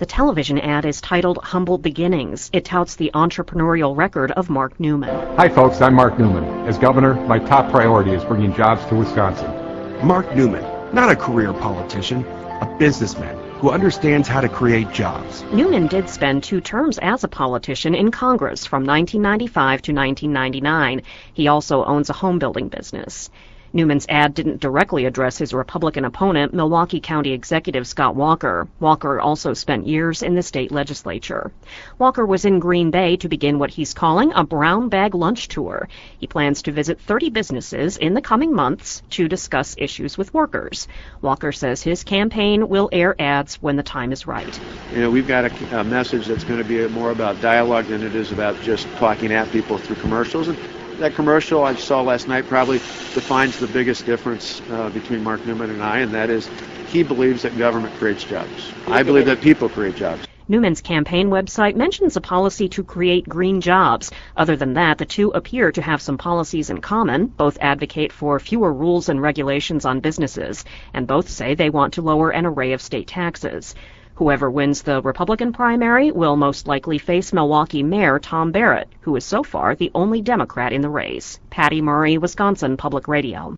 The television ad is titled Humble Beginnings. It touts the entrepreneurial record of Mark Newman. Hi folks, I'm Mark Newman. As governor, my top priority is bringing jobs to Wisconsin. Mark Newman, not a career politician, a businessman who understands how to create jobs. Newman did spend 2 terms as a politician in Congress from 1995 to 1999. He also owns a home building business. Newman's ad didn't directly address his Republican opponent, Milwaukee County Executive Scott Walker. Walker also spent years in the state legislature. Walker was in Green Bay to begin what he's calling a brown bag lunch tour. He plans to visit 30 businesses in the coming months to discuss issues with workers. Walker says his campaign will air ads when the time is right. We've got a message that's going to be more about dialogue than it is about just talking at people through commercials. And that commercial I saw last night probably defines the biggest difference between Mark Newman and I, and that is he believes that government creates jobs. I believe that people create jobs. Newman's campaign website mentions a policy to create green jobs. Other than that, the two appear to have some policies in common. Both advocate for fewer rules and regulations on businesses, and both say they want to lower an array of state taxes. Whoever wins the Republican primary will most likely face Milwaukee Mayor Tom Barrett, who is so far the only Democrat in the race. Patty Murray, Wisconsin Public Radio.